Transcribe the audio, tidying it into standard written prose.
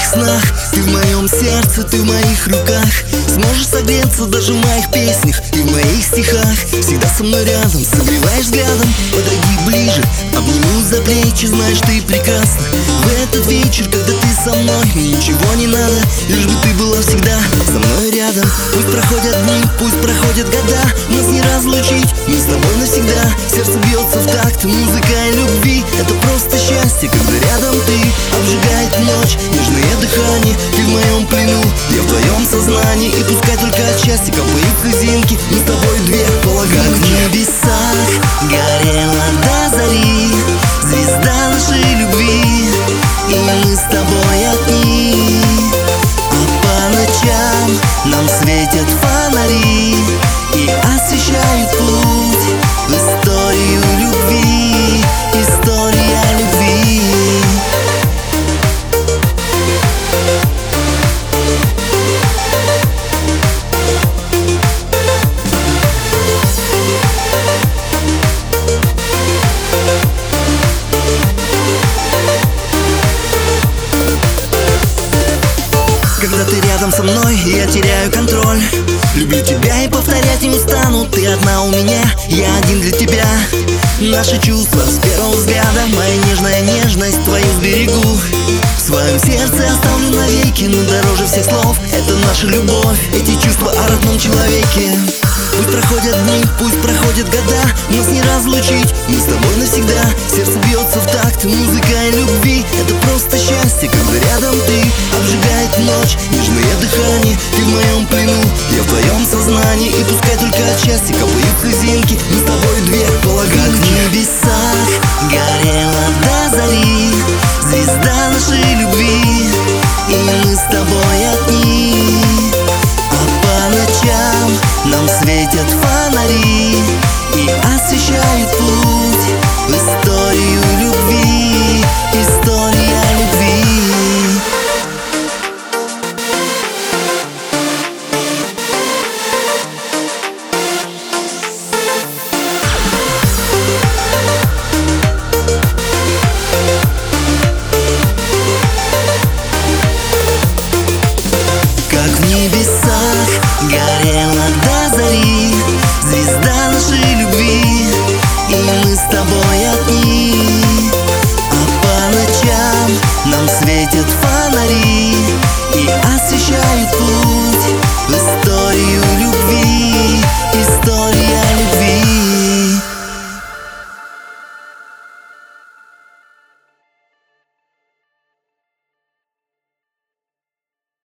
моих снах, ты в моем сердце, ты в моих руках. Сможешь согреться даже в моих песнях и в моих стихах. Всегда со мной рядом, согреваешь взглядом. Подойди ближе, обниму за плечи, знаешь, ты прекрасна. В этот вечер, когда ты со мной, мне ничего не надо, лишь бы ты была всегда со мной рядом. Пусть проходят дни, пусть проходят года, нас не разлучить, мы с тобой навсегда. Сердце бьется в такт, музыка и любви. Это просто счастье, когда рядом ты. Обжигает ночь, нежное дыхание, ты в моем плену, я в твоем сознании. И пускай только от счастья капают слезинки, мы с тобой две половинки. Как в небесах горела до зари звезда нашей любви, и мы с тобой одни. А по ночам нам светят фонари и освещают путь в историю любви, история любви. Когда ты рядом со мной, я теряю контроль. Люблю тебя и повторять не устану. Ты одна у меня, я один для тебя. Наши чувства с первого взгляда, моя нежная нежность твою сберегу. В своем сердце оставлю навеки, но дороже всех слов это наша любовь, эти чувства о родном человеке. Пусть проходят дни, пусть проходят года, нас не разлучить, мы с тобой навсегда. Сердце бьется в такт, музыка и любви. Это просто счастье.